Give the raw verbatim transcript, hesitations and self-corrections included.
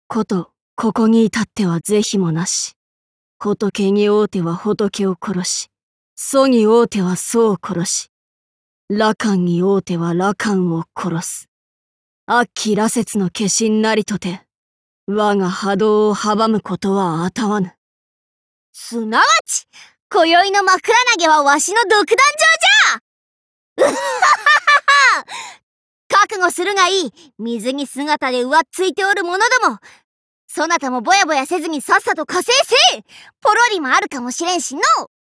こと、ここに至っては是非もなし。仏に会うては仏を殺し、祖に会うては祖を殺し、羅漢に会うては羅漢を殺す。悪鬼羅刹の化身なりとて、我が波動を阻むことはあたわぬ。 すなわち、今宵の枕投げはわしの独壇場じゃ。うっはははは。覚悟するがいい。水着姿で浮っついておる者ども。そなたもぼやぼやせずにさっさと加勢せえ。ポロリもあるかもしれんしのう。